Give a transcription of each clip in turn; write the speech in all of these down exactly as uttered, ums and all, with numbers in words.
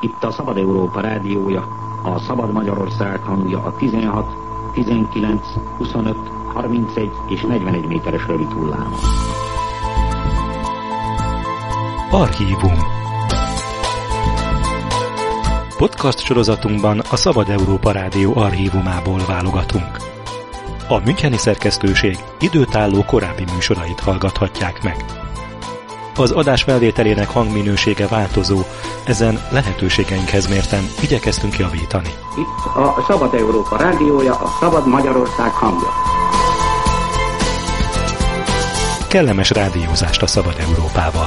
Itt a Szabad Európa rádiója, a Szabad Magyarország hangja a tizenhat, tizenkilenc, huszonöt, harmincegy és negyvenegy méteres rövid hullámon. Archívum. Podcast sorozatunkban a Szabad Európa Rádió archívumából válogatunk. A müncheni szerkesztőség időtálló korábbi műsorait hallgathatják meg. Az adás felvételének hangminősége változó, ezen lehetőségeinkhez mérten igyekeztünk javítani. Itt a Szabad Európa rádiója, a Szabad Magyarország hangja. Kellemes rádiózást a Szabad Európával!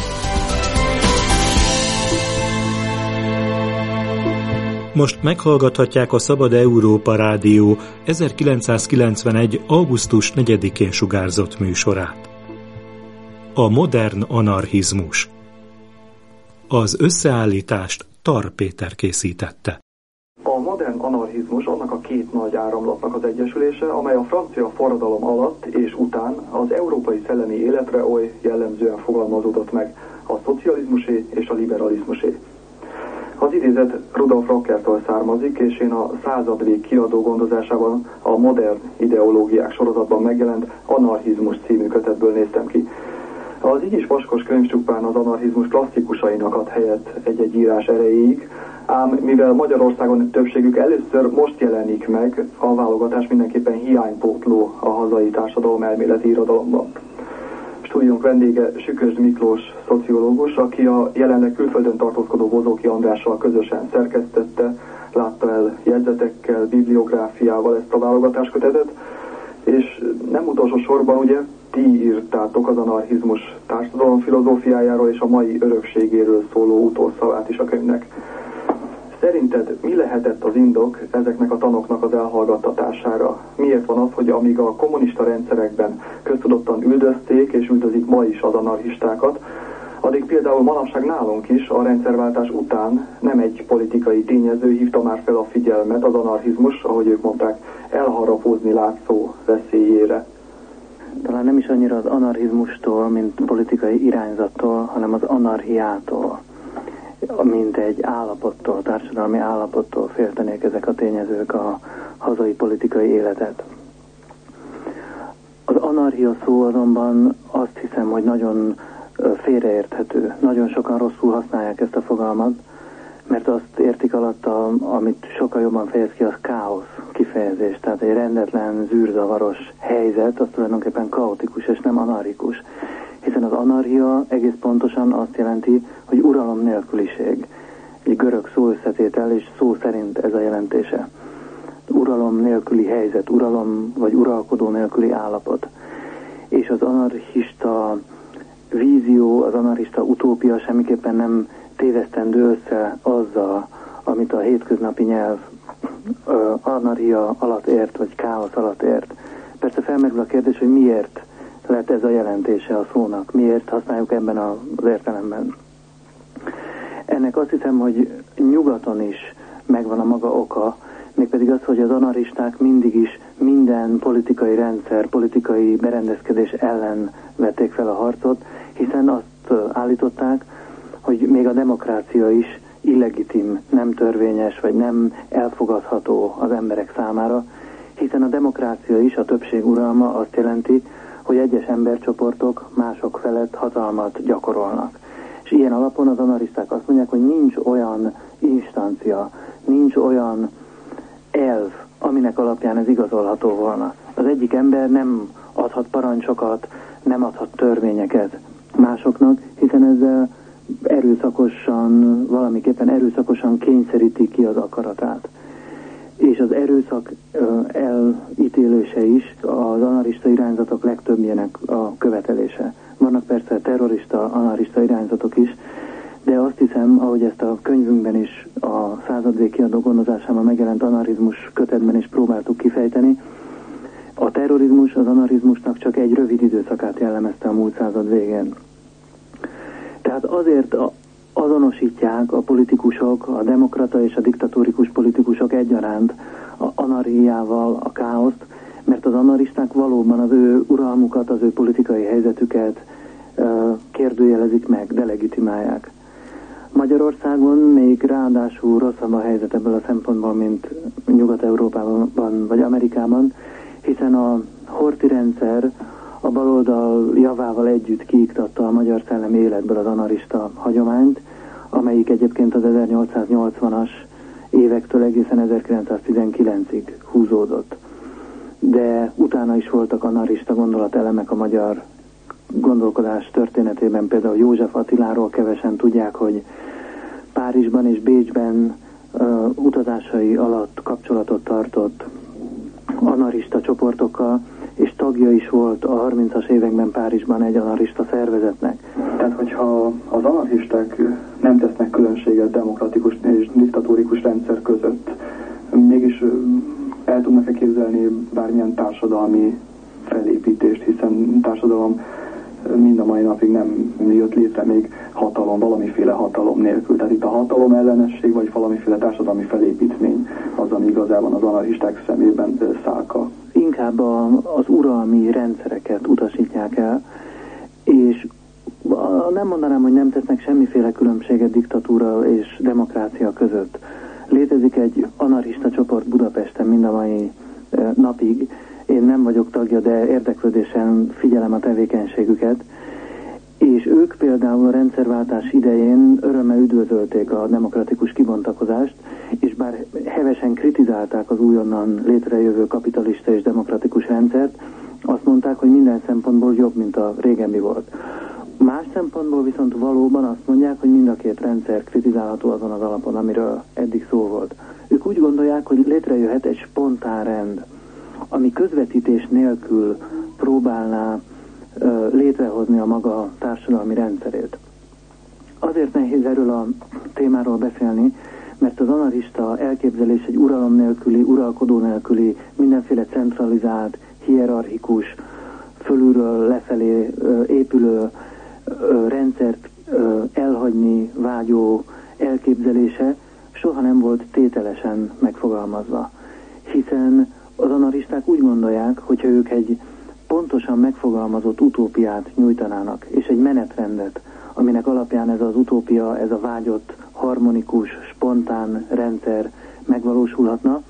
Most meghallgathatják a Szabad Európa Rádió ezerkilencszázkilencvenegy. augusztus negyedikén sugárzott műsorát. A modern anarchizmus. Az összeállítást Tar Péter készítette. A modern anarchizmus annak a két nagy áramlatnak az egyesülése, amely a francia forradalom alatt és után az európai szellemi életre oly jellemzően fogalmazódott meg, a szocializmusé és a liberalizmusé. Az idézet Rudolf Rockertől származik, és én a Századvég kiadó gondozásában a modern ideológiák sorozatban megjelent Anarchizmus című kötetből néztem ki. Az így is vaskos könyv csupán az anarchizmus klasszikusainak ad helyet egy-egy írás erejéig, ám mivel Magyarországon többségük először most jelenik meg, a válogatás mindenképpen hiánypótló a hazai társadalom elméleti irodalomban. Stúdiónk vendége Sükösd Miklós szociológus, aki a jelenleg külföldön tartózkodó Bozóki Andrással közösen szerkesztette, látta el jegyzetekkel, bibliográfiával ezt a válogatáskötetet, és nem utolsó sorban ugye ti írtátok az anarchizmus társadalomfilozófiájáról és a mai örökségéről szóló utolszavát is a könyvnek. Szerinted mi lehetett az indok ezeknek a tanoknak az elhallgattatására? Miért van az, hogy amíg a kommunista rendszerekben köztudottan üldözték és üldözik ma is az anarchistákat, addig például manapság nálunk is a rendszerváltás után nem egy politikai tényező hívta már fel a figyelmet az anarchizmus, ahogy ők mondták, elharapózni látszó veszélyére. Talán nem is annyira az anarchizmustól, mint politikai irányzattól, hanem az anarchiától, mint egy állapottól, társadalmi állapottól féltenék ezek a tényezők a hazai politikai életet. Az anarchia szó azonban azt hiszem, hogy nagyon félreérthető. Nagyon sokan rosszul használják ezt a fogalmat, mert azt értik alatta, amit sokkal jobban fejez ki, az káosz kifejezés. Tehát egy rendetlen, zűrzavaros helyzet, az tulajdonképpen kaotikus és nem anarchikus. Hiszen az anarchia egész pontosan azt jelenti, hogy uralom nélküliség. Egy görög szóösszetétel, és szó szerint ez a jelentése. Uralom nélküli helyzet, uralom vagy uralkodó nélküli állapot. És az anarchista vízió, az anarchista utópia semmiképpen nem tévesztendő össze azzal, amit a hétköznapi nyelv ö, anarchia alatt ért, vagy káosz alatt ért. Persze felmerül a kérdés, hogy miért lett ez a jelentése a szónak, miért használjuk ebben az értelemben. Ennek azt hiszem, hogy nyugaton is megvan a maga oka, mégpedig az, hogy az anarchisták mindig is minden politikai rendszer, politikai berendezkedés ellen vették fel a harcot, hiszen azt állították, hogy még a demokrácia is illegitim, nem törvényes, vagy nem elfogadható az emberek számára, hiszen a demokrácia is, a többség uralma azt jelenti, hogy egyes embercsoportok mások felett hatalmat gyakorolnak. És ilyen alapon az anarchisták azt mondják, hogy nincs olyan instancia, nincs olyan elv, aminek alapján ez igazolható volna. Az egyik ember nem adhat parancsokat, nem adhat törvényeket másoknak, hiszen ezzel erőszakosan, valamiképpen erőszakosan kényszeríti ki az akaratát. És az erőszak elítélése is az anarchista irányzatok legtöbbjének a követelése. Vannak persze terrorista, anarchista irányzatok is, de azt hiszem, ahogy ezt a könyvünkben is, a Századvég kiadó gondozásában megjelent anarchizmus kötetben is próbáltuk kifejteni, a terrorizmus az anarchizmusnak csak egy rövid időszakát jellemezte a múlt század végén. Tehát azért azonosítják a politikusok, a demokrata és a diktatórikus politikusok egyaránt a anarchiával a káoszt, mert az anarchisták valóban az ő uralmukat, az ő politikai helyzetüket kérdőjelezik meg, delegitimálják. Magyarországon még ráadásul rosszabb a helyzet ebből a szempontból, mint Nyugat-Európában vagy Amerikában, hiszen a Horthy rendszer a baloldal javával együtt kiiktatta a magyar szellemi életből az anarchista hagyományt, amelyik egyébként az ezernyolcszáznyolcvanas évektől egészen ezerkilencszáztizenkilencig húzódott. De utána is voltak anarchista gondolatelemek a magyar gondolkodás történetében, például József Attiláról kevesen tudják, hogy Párizsban és Bécsben uh, utazásai alatt kapcsolatot tartott anarchista csoportokkal, és tagja is volt a harmincas években Párizsban egy anarchista szervezetnek. Tehát, hogyha az anarchisták nem tesznek különbséget demokratikus és diktatórikus rendszer között, mégis el tudnak-e képzelni bármilyen társadalmi felépítést, hiszen társadalom mind a mai napig nem jött létre még hatalom, valamiféle hatalom nélkül. Tehát itt a hatalom ellenesség, vagy valamiféle társadalmi felépítmény az, ami igazában az anarchisták szemében szálka. Inkább a, az uralmi rendszereket utasítják el, és nem mondanám, hogy nem tesznek semmiféle különbséget diktatúra és demokrácia között. Létezik egy anarchista csoport Budapesten mind a mai napig. Én nem vagyok tagja, de érdeklődésen figyelem a tevékenységüket, és ők például a rendszerváltás idején örömmel üdvözölték a demokratikus kibontakozást, és bár hevesen kritizálták az újonnan létrejövő kapitalista és demokratikus rendszert, azt mondták, hogy minden szempontból jobb, mint a régebbi volt. Más szempontból viszont valóban azt mondják, hogy mind a két rendszer kritizálható azon az alapon, amiről eddig szó volt. Ők úgy gondolják, hogy létrejöhet egy spontán rend, ami közvetítés nélkül próbálná ö, létrehozni a maga társadalmi rendszerét. Azért nehéz erről a témáról beszélni, mert az anarchista elképzelés egy uralom nélküli, uralkodó nélküli, mindenféle centralizált, hierarchikus, fölülről lefelé ö, épülő ö, rendszert ö, elhagyni vágyó elképzelése soha nem volt tételesen megfogalmazva. Hiszen az anarchisták úgy gondolják, hogyha ők egy pontosan megfogalmazott utópiát nyújtanának, és egy menetrendet, aminek alapján ez az utópia, ez a vágyott, harmonikus, spontán rendszer megvalósulhatna,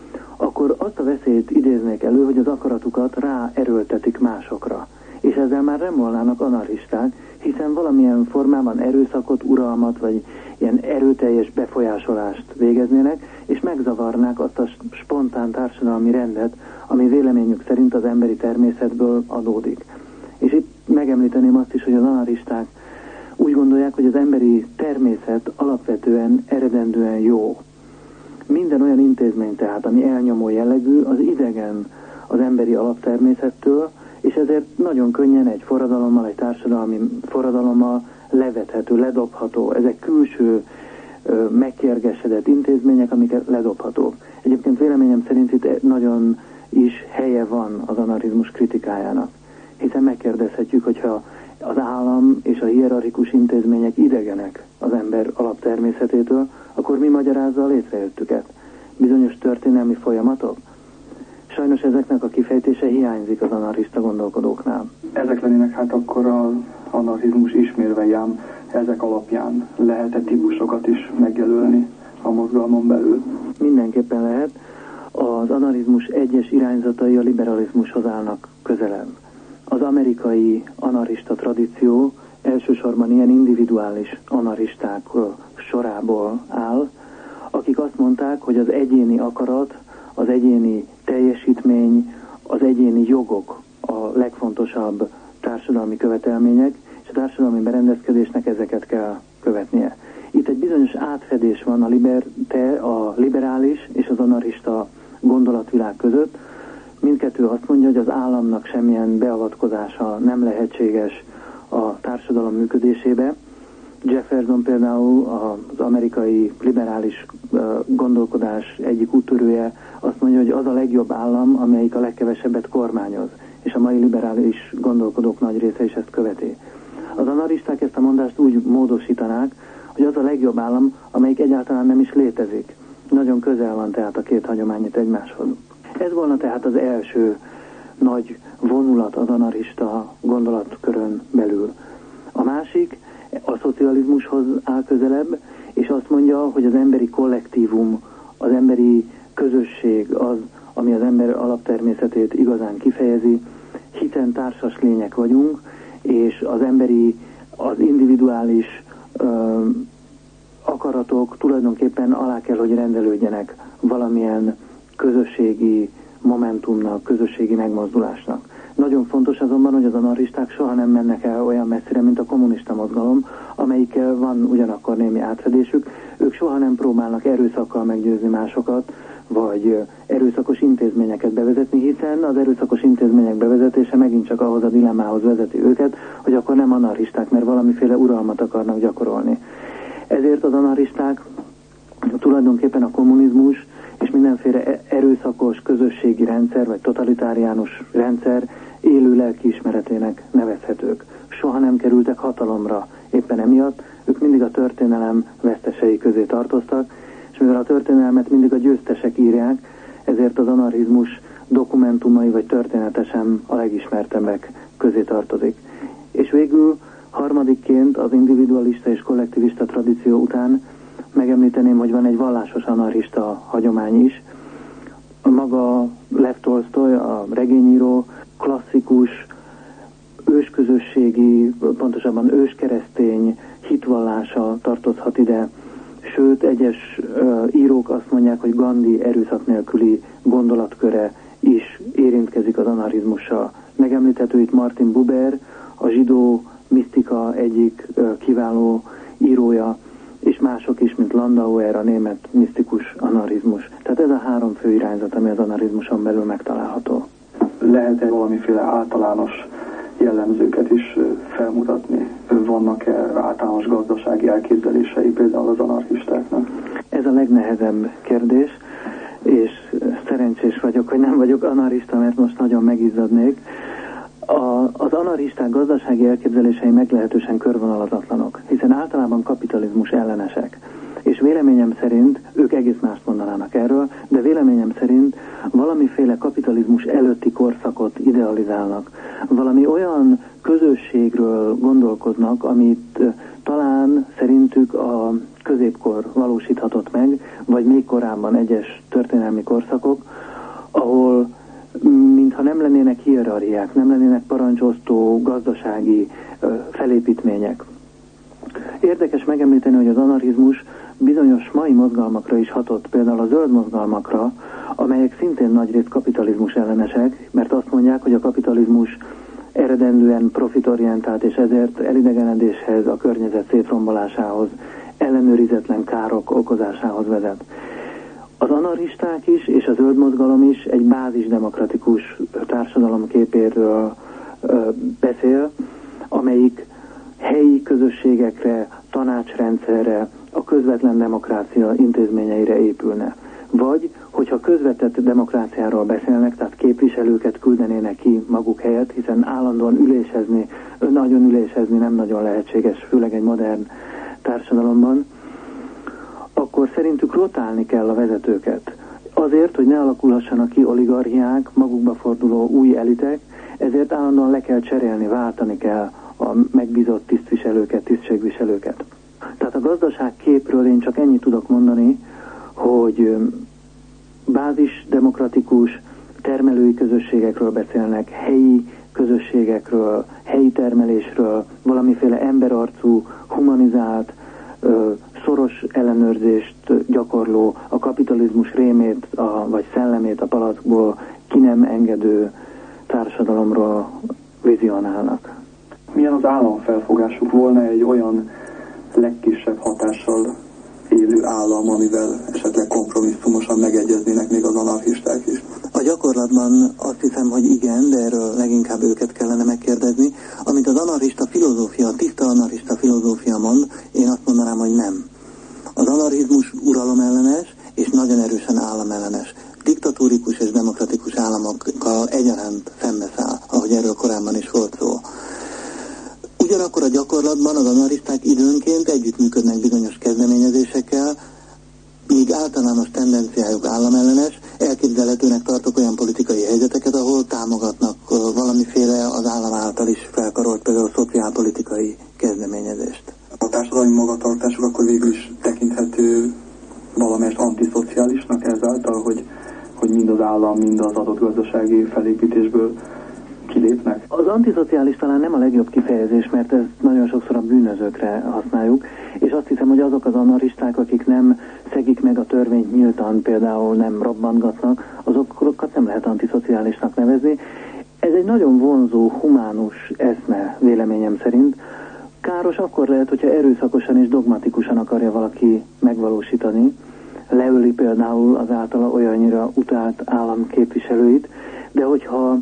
akkor azt a veszélyt idéznék elő, hogy az akaratukat ráerőltetik másokra. És ezzel már nem volnának anarchisták, hiszen valamilyen formában erőszakot, uralmat, vagy ilyen erőteljes befolyásolást végeznének, és megzavarnák azt a spontán társadalmi rendet, ami véleményük szerint az emberi természetből adódik. És itt megemlíteném azt is, hogy az anarchisták úgy gondolják, hogy az emberi természet alapvetően, eredendően jó. Minden olyan intézmény tehát, ami elnyomó jellegű, az idegen az emberi alaptermészettől, és ezért nagyon könnyen egy forradalommal, egy társadalmi forradalommal levethető, ledobható. Ezek külső, megkérgesedett intézmények, amiket ledobhatók. Egyébként véleményem szerint itt nagyon is helye van az anarchizmus kritikájának. Hiszen megkérdezhetjük, hogyha az állam és a hierarchikus intézmények idegenek az ember alaptermészetétől, akkor mi magyarázza a létrejöttüket? Bizonyos történelmi folyamatok? Sajnos ezeknek a kifejtése hiányzik az anarchista gondolkodóknál. Ezek lennének hát akkor az anarchizmus ismérvei, ám ezek alapján lehet-e típusokat is megjelölni a mozgalmon belül? Mindenképpen lehet. Az anarchizmus egyes irányzatai a liberalizmushoz állnak közelebb. Az amerikai anarchista tradíció elsősorban ilyen individuális anarchisták sorából áll, akik azt mondták, hogy az egyéni akarat, az egyéni teljesítmény, az egyéni jogok a legfontosabb társadalmi követelmények, és a társadalmi berendezkedésnek ezeket kell követnie. Itt egy bizonyos átfedés van a, liberte, a liberális és az anarchista gondolatvilág között. Mindkettő azt mondja, hogy az államnak semmilyen beavatkozása nem lehetséges a társadalom működésébe. Jefferson például, az amerikai liberális gondolkodás egyik úttörője, azt mondja, hogy az a legjobb állam, amelyik a legkevesebbet kormányoz, és a mai liberális gondolkodók nagy része is ezt követi. Az anarchisták ezt a mondást úgy módosítanák, hogy az a legjobb állam, amelyik egyáltalán nem is létezik. Nagyon közel van tehát a két hagyományit egymáshoz. Ez volna tehát az első nagy vonulat az anarchista gondolatkörön belül. A másik, a szocializmushoz áll közelebb, és azt mondja, hogy az emberi kollektívum, az emberi közösség az, ami az ember alaptermészetét igazán kifejezi, hiszen társas lények vagyunk, és az emberi, az individuális ö, akaratok tulajdonképpen alá kell, hogy rendelődjenek valamilyen közösségi momentumnak, közösségi megmozdulásnak. Nagyon fontos azonban, hogy az anarchisták soha nem mennek el olyan messzire, mint a kommunista mozgalom, amelyikkel van ugyanakkor némi átfedésük. Ők soha nem próbálnak erőszakkal meggyőzni másokat, vagy erőszakos intézményeket bevezetni, hiszen az erőszakos intézmények bevezetése megint csak ahhoz a dilemmához vezeti őket, hogy akkor nem anarchisták, mert valamiféle uralmat akarnak gyakorolni. Ezért az anarchisták tulajdonképpen a kommunizmus és mindenféle erőszakos közösségi rendszer, vagy totalitáriánus rendszer élő lelkiismeretének nevezhetők. Soha nem kerültek hatalomra éppen emiatt, ők mindig a történelem vesztesei közé tartoztak, és mivel a történelmet mindig a győztesek írják, ezért az anarchizmus dokumentumai vagy történetesen a legismertebbek közé tartozik. És végül harmadikként az individualista és kollektivista tradíció után megemlíteném, hogy van egy vallásos anarchista hagyomány is. A maga Lev Tolsztoj, a regényíró, klasszikus, ősközösségi, pontosabban őskeresztény hitvallása tartozhat ide. Sőt, egyes uh, írók azt mondják, hogy Gandhi erőszak nélküli gondolatköre is érintkezik az anarchizmussal. Megemlíthető itt Martin Buber, a zsidó misztika egyik uh, kiváló írója, és mások is, mint Landauer, a német misztikus anarchizmus. Tehát ez a három fő irányzat, ami az anarchizmuson belül megtalálható. Lehet-e valamiféle általános jellemzőket is felmutatni? Vannak-e általános gazdasági elképzelései például az anarchistáknak? Ez a legnehezebb kérdés, és szerencsés vagyok, hogy nem vagyok anarchista, mert most nagyon megizzadnék. A, az anarchisták gazdasági elképzelései meglehetősen körvonalazatlanok, hiszen általában kapitalizmus ellenesek. És véleményem szerint, ők egész mást mondanának erről, de véleményem szerint valamiféle kapitalizmus előtti korszakot idealizálnak. Valami olyan közösségről gondolkodnak, amit talán szerintük a középkor valósíthatott meg, vagy még korábban egyes történelmi korszakok, ahol mintha nem lennének hierarchiák, nem lennének parancsosztó gazdasági ö, felépítmények. Érdekes megemlíteni, hogy az anarchizmus bizonyos mai mozgalmakra is hatott, például a zöld mozgalmakra, amelyek szintén nagyrészt kapitalizmus ellenesek, mert azt mondják, hogy a kapitalizmus eredendően profitorientált, és ezért elidegenedéshez, a környezet szétrombolásához, ellenőrizetlen károk okozásához vezet. Az anarchisták is, és a zöld mozgalom is egy bázisdemokratikus társadalom képéről ö, beszél, amelyik helyi közösségekre, tanácsrendszerre, a közvetlen demokrácia intézményeire épülne. Vagy, hogyha közvetett demokráciáról beszélnek, tehát képviselőket küldenének ki maguk helyett, hiszen állandóan ülésezni, nagyon ülésezni nem nagyon lehetséges, főleg egy modern társadalomban, akkor szerintük rotálni kell a vezetőket. Azért, hogy ne alakulhassanak ki oligarchiák, magukba forduló új elitek, ezért állandóan le kell cserélni, váltani kell a megbízott tisztviselőket, tisztségviselőket. Tehát a gazdaság képről én csak ennyit tudok mondani, hogy bázis demokratikus termelői közösségekről beszélnek, helyi közösségekről, helyi termelésről, valamiféle emberarcú, humanizált, szoros ellenőrzést gyakorló, a kapitalizmus rémét a, vagy szellemét a palackból ki nem engedő társadalomról vizionálnak. Milyen az államfelfogásuk? Volna egy olyan legkisebb hatással élő állam, amivel esetleg kompromisszumosan megegyeznének még az anarchisták is? A gyakorlatban azt hiszem, hogy igen, de erről leginkább őket kellene megkérdezni. Amit az anarchista filozófia, a tiszta anarchista filozófia mond, én azt mondanám, hogy nem. Az anarchizmus uralomellenes és nagyon erősen államellenes. Diktatórikus és demokratikus államokkal egyaránt szembeszáll, ahogy erről korábban is volt szó. Ugyanakkor a gyakorlatban az anarchisták időnként együttműködnek bizonyos kezdeményezésekkel, míg általános tendenciájuk államellenes, elképzelhetőnek tartok olyan politikai helyzeteket, ahol támogatnak valamiféle az állam által is felkarolt például szociálpolitikai kezdeményezést. a társadalmi magatartásuk akkor végül is tekinthető valamelyest antiszociálisnak ezáltal, hogy, hogy mind az állam, mind az adott gazdasági felépítésből kilépnek? Az antiszociális talán nem a legjobb kifejezés, mert ezt nagyon sokszor a bűnözőkre használjuk, és azt hiszem, hogy azok az anarchisták, akik nem szegik meg a törvényt nyíltan, például nem robbantgatnak, azokat nem lehet antiszociálisnak nevezni. Ez egy nagyon vonzó, humánus eszme véleményem szerint. Káros akkor lehet, hogyha erőszakosan és dogmatikusan akarja valaki megvalósítani. Leöli például az általa olyannyira utált államképviselőit, de hogyha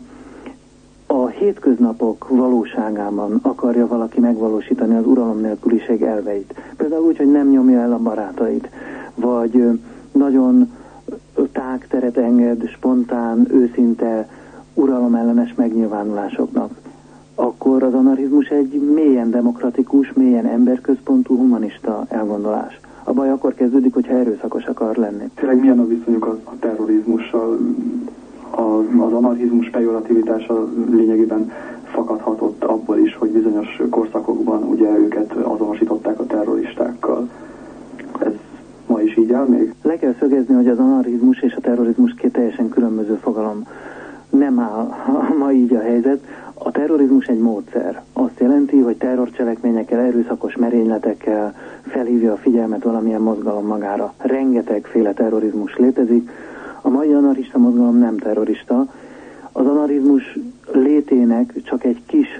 a hétköznapok valóságában akarja valaki megvalósítani az uralom nélküliség elveit, például úgy, hogy nem nyomja el a barátait, vagy nagyon tág teret enged spontán, őszinte, uralomellenes megnyilvánulásoknak, akkor az anarchizmus egy mélyen demokratikus, mélyen emberközpontú, humanista elgondolás. A baj akkor kezdődik, hogyha erőszakos akar lenni. Tényleg milyen a viszonyuk a, a terrorizmussal? Az, az anarchizmus pejorativitása lényegében fakadhatott abból is, hogy bizonyos korszakokban ugye őket azonosították a terroristákkal. Ez ma is így áll még? Le kell szögezni, hogy az anarchizmus és a terrorizmus két teljesen különböző fogalom. Nem áll ma így a helyzet. A terrorizmus egy módszer. Azt jelenti, hogy terrorcselekményekkel, erőszakos merényletekkel felhívja a figyelmet valamilyen mozgalom magára. Rengetegféle terrorizmus létezik. A mai anarchista mozgalom nem terrorista. Az anarchizmus létének csak egy kis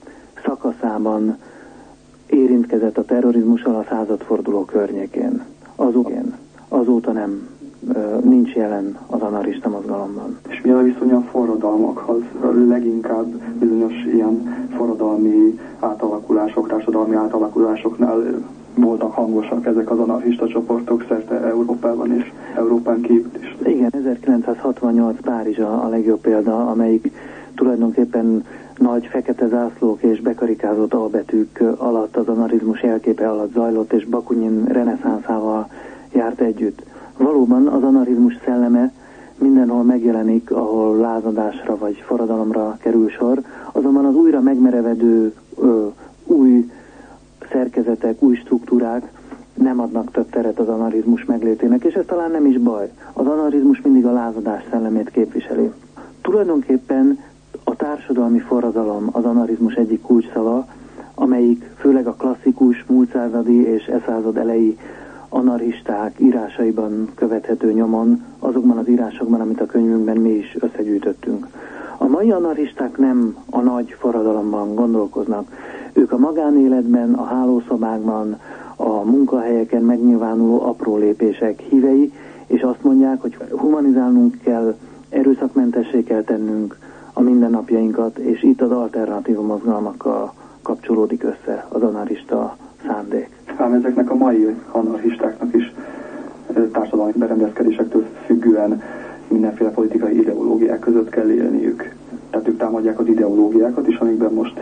szakaszában érintkezett a terrorizmussal a századforduló környékén. Azóta, azóta nem, nincs jelen az anarchista mozgalomban. És mi a viszony a forradalmakhoz? Leginkább bizonyos ilyen forradalmi átalakulások, társadalmi átalakulásoknál voltak hangosak ezek az anarchista csoportok szerte Európában és Európán kívül is. Igen, ezerkilencszázhatvannyolc Párizs a legjobb példa, amelyik tulajdonképpen nagy fekete zászlók és bekarikázott albetűk alatt, az anarchizmus jelképe alatt zajlott, és Bakunin reneszánszával járt együtt. Valóban az anarchizmus szelleme mindenhol megjelenik, ahol lázadásra vagy forradalomra kerül sor, azonban az újra megmerevedő ö, új szerkezetek, új struktúrák nem adnak több teret az anarchizmus meglétének, és ez talán nem is baj. Az anarchizmus mindig a lázadás szellemét képviseli. Tulajdonképpen a társadalmi forradalom az anarchizmus egyik kulcsszava, amelyik főleg a klasszikus, múltszázadi és e század elejé anarchisták írásaiban követhető nyomon, azokban az írásokban, amit a könyvünkben mi is összegyűjtöttünk. A mai anarchisták nem a nagy forradalomban gondolkoznak. Ők a magánéletben, a hálószobákban, a munkahelyeken megnyilvánuló apró lépések hívei, és azt mondják, hogy humanizálnunk kell, erőszakmentessé kell tennünk a mindennapjainkat, és itt az alternatív mozgalmakkal kapcsolódik össze az anarchista szándék. Ám ezeknek a mai anarchistáknak is társadalmi berendezkedésektől függően mindenféle politikai ideológiák között kell élniük. Tehát ők támadják az ideológiákat is, amikben most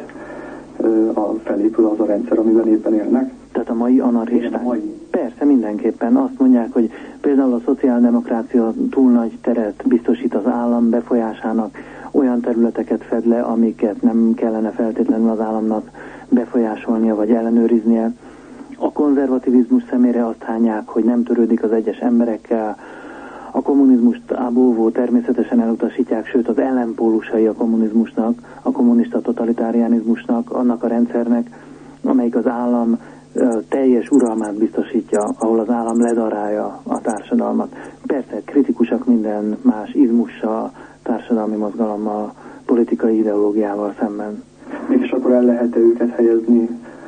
a felépül az a rendszer, amiben éppen élnek. Tehát a mai anarchisták? A mai. Persze, mindenképpen. Azt mondják, hogy például a szociáldemokrácia túl nagy teret biztosít az állam befolyásának, olyan területeket fed le, amiket nem kellene feltétlenül az államnak befolyásolnia vagy ellenőriznie. A konzervativizmus szemére azt hányják, hogy nem törődik az egyes emberekkel. A kommunizmust ábóvó természetesen elutasítják, sőt az ellenpólusai a kommunizmusnak, a kommunista totalitárianizmusnak, annak a rendszernek, amelyik az állam teljes uralmát biztosítja, ahol az állam ledarálja a társadalmat. Persze kritikusak minden más izmussal, társadalmi mozgalommal, politikai ideológiával szemben. Mégis akkor el lehet-e őket helyezni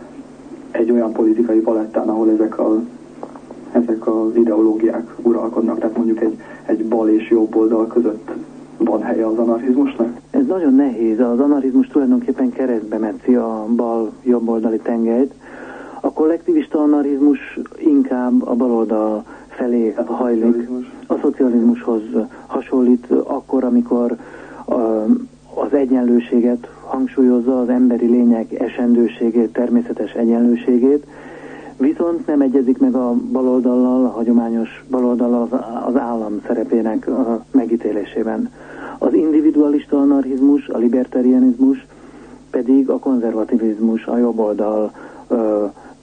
egy olyan politikai palettán, ahol ezek, a, ezek az ideológiák uralkodnak, tehát mondjuk egy, egy bal és jobb oldal között van helye az anarchizmusnak? Ez nagyon nehéz. Az anarchizmus tulajdonképpen keresztbe metszi a bal-jobb oldali tengelyt. A kollektivista anarchizmus inkább a baloldal felé a hajlik. A szocializmushoz hasonlít akkor, amikor a, az egyenlőséget hangsúlyozza, az emberi lények esendőségét, természetes egyenlőségét, viszont nem egyezik meg a baloldallal, a hagyományos baloldallal az, az állam szerepének a megítélésében. Az individualista anarchizmus, a libertarianizmus pedig a konzervativizmus, a jobb oldal ö,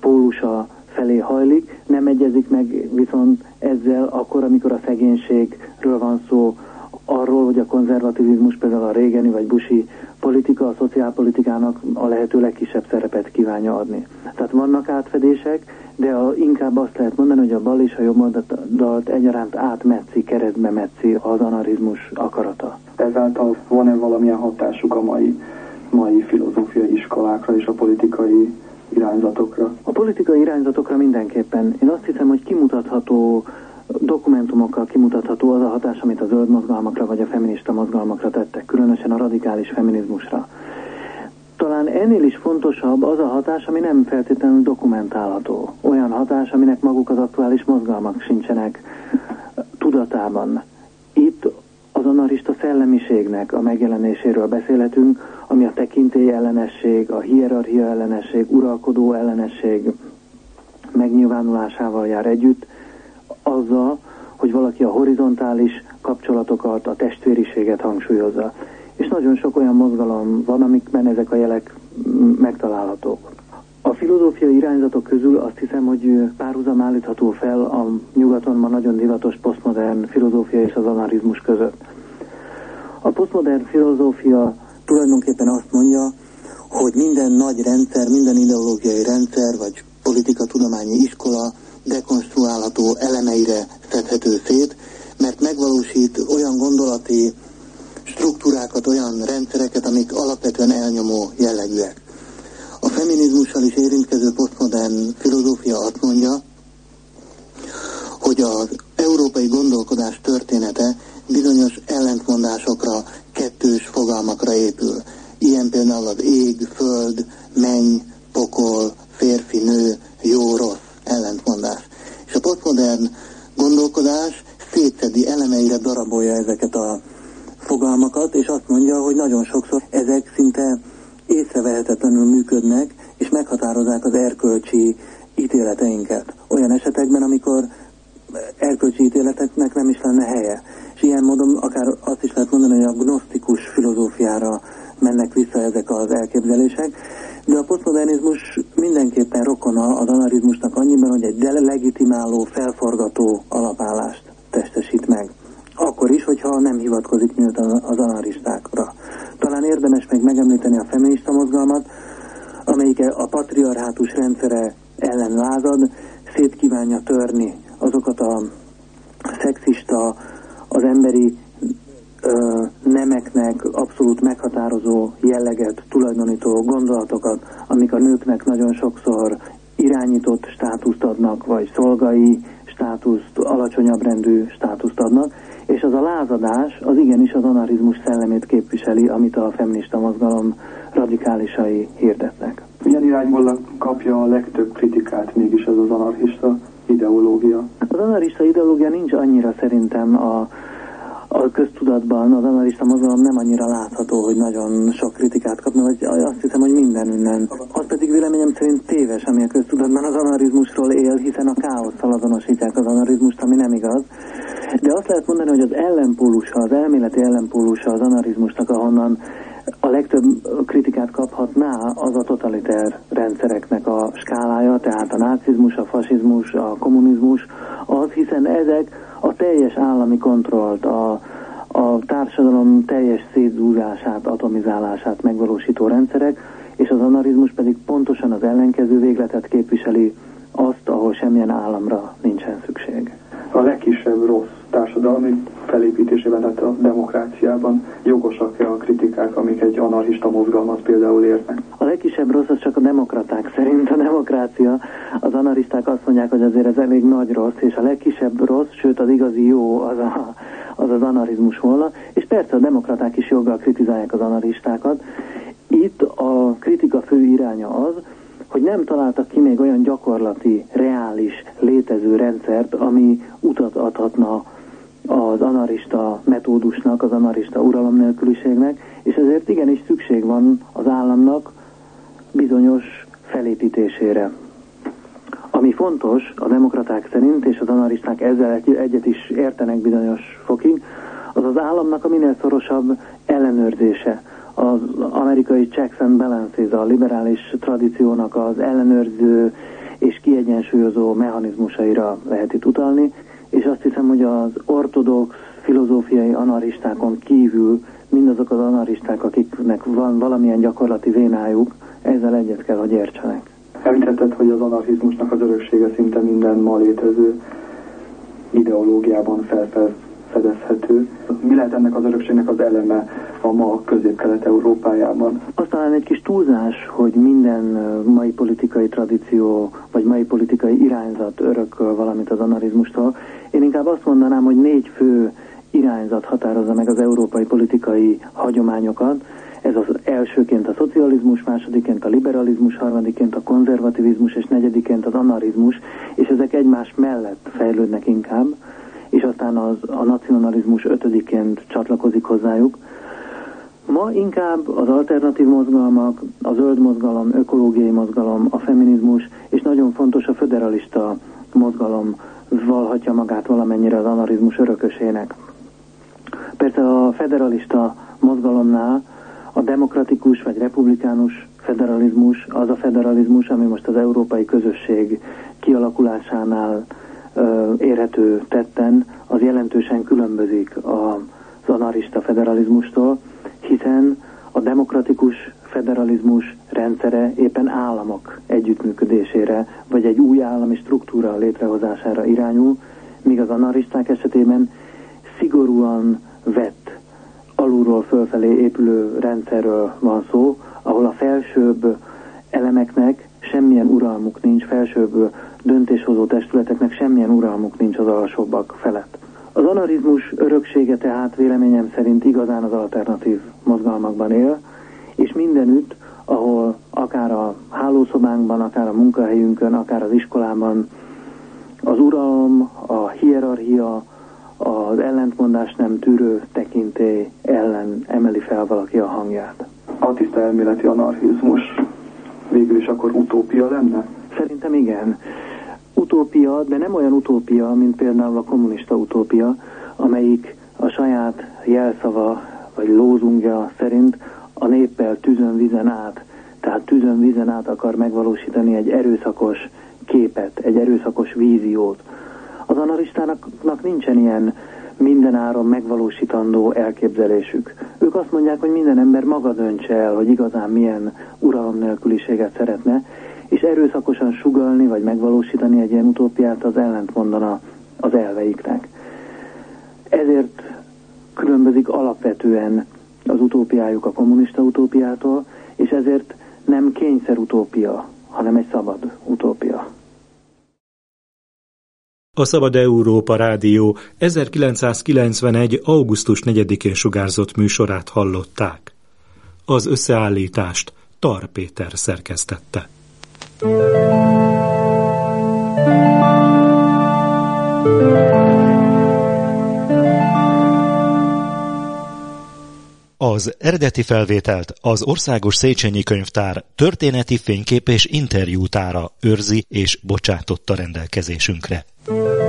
pólusa felé hajlik, nem egyezik meg viszont ezzel akkor, amikor a szegénységről van szó, arról, hogy a konzervativizmus, például a Reagani vagy Bushi politika, a szociálpolitikának a lehető legkisebb szerepet kívánja adni. Tehát vannak átfedések, de a, inkább azt lehet mondani, hogy a bal és a jobb oldalt egyaránt átmetszi, keresztbe metszi az anarchizmus akarata. Ezáltal van-e valamilyen hatásuk a mai, mai filozófiai iskolákra és a politikai irányzatokra? A politikai irányzatokra mindenképpen. Én azt hiszem, hogy kimutatható, dokumentumokkal kimutatható az a hatás, amit a zöld mozgalmakra vagy a feminista mozgalmakra tettek, különösen a radikális feminizmusra. Talán ennél is fontosabb az a hatás, ami nem feltétlenül dokumentálható. Olyan hatás, aminek maguk az aktuális mozgalmak sincsenek tudatában. Itt az anarchista szellemiségnek a megjelenéséről beszélhetünk, ami a tekintély ellenesség, a hierarchia ellenesség, uralkodó ellenesség megnyilvánulásával jár együtt, azzal, hogy valaki a horizontális kapcsolatokat, a testvériséget hangsúlyozza. És nagyon sok olyan mozgalom van, amikben ezek a jelek megtalálhatók. A filozófiai irányzatok közül azt hiszem, hogy párhuzam állítható fel a nyugaton ma nagyon divatos posztmodern filozófia és az anarchizmus között. A posztmodern filozófia tulajdonképpen azt mondja, hogy minden nagy rendszer, minden ideológiai rendszer, vagy politikatudományi iskola dekonstruálható elemeire szedhető szét, mert megvalósít olyan gondolati struktúrákat, olyan rendszereket, amik alapvetően elnyomó jellegűek. A feminizmussal is érintkező posztmodern filozófia azt mondja, hogy az európai gondolkodás története bizonyos ellentmondásokra, kettős fogalmakra épül. Ilyen például az ég, föld, menny, pokol, férfi, nő, jó, rossz ellentmondás. És a posztmodern gondolkodás szétszedi, elemeire darabolja ezeket a fogalmakat, és azt mondja, hogy nagyon sokszor ezek szinte észrevehetetlenül működnek, és meghatározzák az erkölcsi ítéleteinket. Olyan esetekben, amikor erkölcsi ítéleteknek nem is lenne helye. És ilyen módon akár azt is lehet mondani, hogy a gnosztikus filozófiára mennek vissza ezek az elképzelések, de a posztmodernizmus mindenképpen rokona az anarchizmusnak annyiban, hogy egy delegitimáló, felforgató alapállást testesít meg. Akkor is, hogyha nem hivatkozik nyíltan az anarchistákra. Talán érdemes még megemlíteni a feminista mozgalmat, amelyik a patriarhátus rendszere ellen lázad, szét kívánja törni azokat a szexista, az emberi ö, nemeknek abszolút meghatározó jelleget tulajdonító gondolatokat, amik a nőknek nagyon sokszor irányított státuszt adnak, vagy szolgai státuszt, alacsonyabb rendű státuszt adnak, és az a lázadás az igenis az anarchizmus szellemét képviseli, amit a feminista mozgalom radikálisai hirdetnek. Milyen irányból kapja a legtöbb kritikát mégis ez az anarchista ideológia? Az anarchista ideológia nincs annyira szerintem a, a köztudatban, az anarchista mozgalom nem annyira látható, hogy nagyon sok kritikát kapna, vagy azt hiszem, hogy mindenünnen. Az pedig véleményem szerint téves, ami a köztudatban az anarchizmusról él, hiszen a káosszal azonosítják az anarchizmust, ami nem igaz. De azt lehet mondani, hogy az ellenpólusa, az elméleti ellenpólusa az anarchizmusnak, ahonnan a legtöbb kritikát kaphatná, az a totaliter rendszereknek a skálája, tehát a nácizmus, a fasizmus, a kommunizmus, az, hiszen ezek a teljes állami kontrollt, a, a társadalom teljes szétzúzását, atomizálását megvalósító rendszerek, és az anarchizmus pedig pontosan az ellenkező végletet képviseli, azt, ahol semmilyen államra nincsen szükség. A legkisebb rossz társadalmi felépítésében, tehát a demokráciában jogosak-e a kritikák, amik egy anarchista mozgalmat például érnek? A legkisebb rossz az csak a demokraták szerint a demokrácia. Az anarchisták azt mondják, hogy azért ez elég nagy rossz, és a legkisebb rossz, sőt az igazi jó az a, az, az anarchizmus volna, és persze a demokraták is joggal kritizálják az anarchistákat. Itt a kritika fő iránya az, hogy nem találtak ki még olyan gyakorlati, reális, létező rendszert, ami utat adhatna az anarchista metódusnak, az anarchista uralom nélküliségnek, és ezért igenis szükség van az államnak bizonyos felépítésére. Ami fontos a demokraták szerint, és az anarchisták ezzel egyet is értenek bizonyos fokig, az az államnak a minél szorosabb ellenőrzése. Az amerikai checks and balances, a liberális tradíciónak az ellenőrző és kiegyensúlyozó mechanizmusaira lehet itt utalni, és azt hiszem, hogy az ortodox filozófiai anarchistákon kívül mindazok az anarchisták, akiknek van valamilyen gyakorlati vénájuk, ezzel egyet kell, hogy értsenek. Említetted, hogy az anarchizmusnak az öröksége szinte minden ma létező ideológiában felfedezhető. Mi lehet ennek az örökségnek az eleme a ma Közép-Kelet-Európájában? Aztán egy kis túlzás, hogy minden mai politikai tradíció, vagy mai politikai irányzat örököl valamit az anarchizmustól. Én inkább azt mondanám, hogy négy fő irányzat határozza meg az európai politikai hagyományokat. Ez az elsőként a szocializmus, másodiként a liberalizmus, harmadiként a konzervativizmus, és negyediként az anarchizmus, és ezek egymás mellett fejlődnek inkább, és aztán az, a nacionalizmus ötödiként csatlakozik hozzájuk. Ma inkább az alternatív mozgalmak, a zöld mozgalom, ökológiai mozgalom, a feminizmus, és nagyon fontos a föderalista mozgalom vallhatja magát valamennyire az anarchizmus örökösének. Persze a federalista mozgalomnál a demokratikus vagy republikánus federalizmus az a federalizmus, ami most az európai közösség kialakulásánál ö, érhető tetten, az jelentősen különbözik az anarchista federalizmustól, hiszen a demokratikus federalizmus rendszere éppen államok együttműködésére, vagy egy új állami struktúra létrehozására irányul, míg az anarchisták esetében szigorúan vett, alulról fölfelé épülő rendszerről van szó, ahol a felsőbb elemeknek semmilyen uralmuk nincs, felsőbb döntéshozó testületeknek semmilyen uralmuk nincs az alsóbbak felett. Az anarchizmus öröksége tehát véleményem szerint igazán az alternatív mozgalmakban él, és mindenütt, ahol akár a hálószobánkban, akár a munkahelyünkön, akár az iskolában az uralom, a hierarchia, az ellentmondás nem tűrő tekintély ellen emeli fel valaki a hangját. A tiszta elméleti anarchizmus végül is akkor utópia lenne? Szerintem igen. Utópia, de nem olyan utópia, mint például a kommunista utópia, amelyik a saját jelszava vagy lózungja szerint a néppel tűzön vizen át, tehát tűzön vizen át akar megvalósítani egy erőszakos képet, egy erőszakos víziót. Az anarchistának nincsen ilyen mindenáron megvalósítandó elképzelésük. Ők azt mondják, hogy minden ember maga döntse el, hogy igazán milyen uralom nélküliséget szeretne, és erőszakosan sugallni vagy megvalósítani egy ilyen utópiát az ellentmondana az elveiknek. Ezért különbözik alapvetően az utópiájuk a kommunista utópiától, és ezért nem kényszer utópia, hanem egy szabad utópia. A Szabad Európa Rádió ezerkilencszázkilencvenegy. augusztus negyedikén sugárzott műsorát hallották. Az összeállítást Tar Péter szerkesztette. Az eredeti felvételt az Országos Széchenyi Könyvtár történeti fénykép és interjútára őrzi és bocsátotta rendelkezésünkre.